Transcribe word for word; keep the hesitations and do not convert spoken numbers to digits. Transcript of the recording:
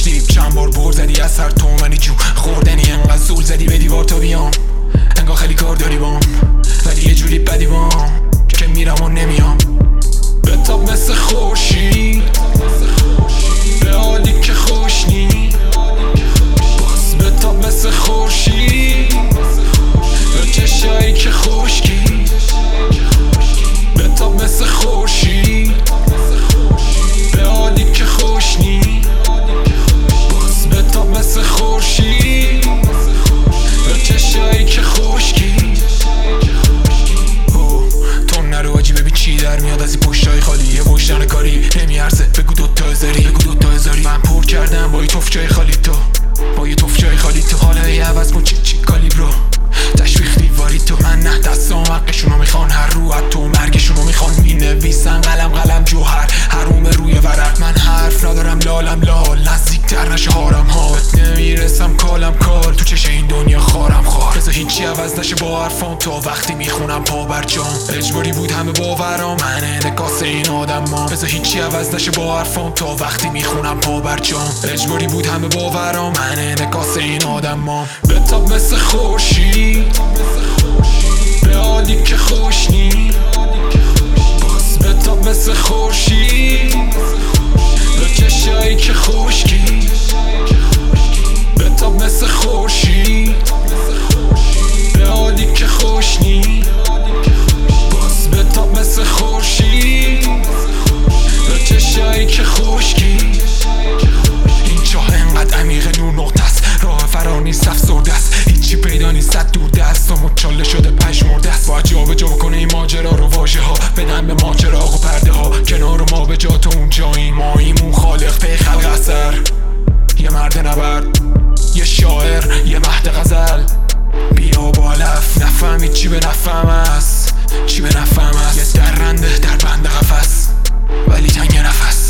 دیپ چند بار بر زدی از هر تومنی جو خوردنی انقدر زول زدی به دیوار تا بیام انگار خیلی کار داری بام ولی یه جوری بدی بام که میرم و نمیام بتاب مثل خورشید به حالی که خوشنی باز بتاب مثل خورشید به چشایی که خشکی بتاب مثل خورشید به حالی که خوشنی باز بتاب مثل خورشید به چشایی که خشکی تو نرو آجی ببین چی در میاد از این پشتای خالی یه پشتن کاری نمیارزه بگو دوتا هزاری بگو دوتا هزاری من پر کردم با یه توف جای خالی تو با یه توف جای خالی تو حالا یه عوض کن چی چی کالیبرو تشویق دیواری تو من نه دستام حقشونو میخوان هر رو تو مرگشونو میخوان مینویسن قلم قلم جوهر حروم روی ورق من حرف ندارم لالم لال نزدیکتر نشه هارم ها نمیرسم کالم کال تو چش این دنیا خارم خار بذار هیچی عوض نشه با حرفام تا وقتی میخونم پا بر جام اجباری بود همه باورام من انعکاس این آدم ما بذار هیچی عوض نشه با حرفام تا وقتی میخونم پا بر جام اجباری بود همه باورام من انعکاس این آدم ما بتاب مثل خورشید به حالی که خوشنی باز بتاب مثل خورشید به چشایی که خشکی بتاب مثل خورشید به حالی که خوشنی باز بتاب مثل خورشید به چشایی که خشکی این چاه انقدر عمیق نور نقطه است راه فرار نیست افسرده است هیچی پیدا نیست صد دور دستامو چاله شده پشمرده است باید جا به جا کنه این ماجرا رو واژه ها بدن به ما چراغ و پرده ها کنار ما به جا تو اونجایی ماییم اون خالق پی خلق اثر یه مرد نبرد یه شاعر یه مهد غزل بیا با علف نفهمید چی به نفهم است چی به نفهم است یه درنده در بند قفس ولی تنگ نفس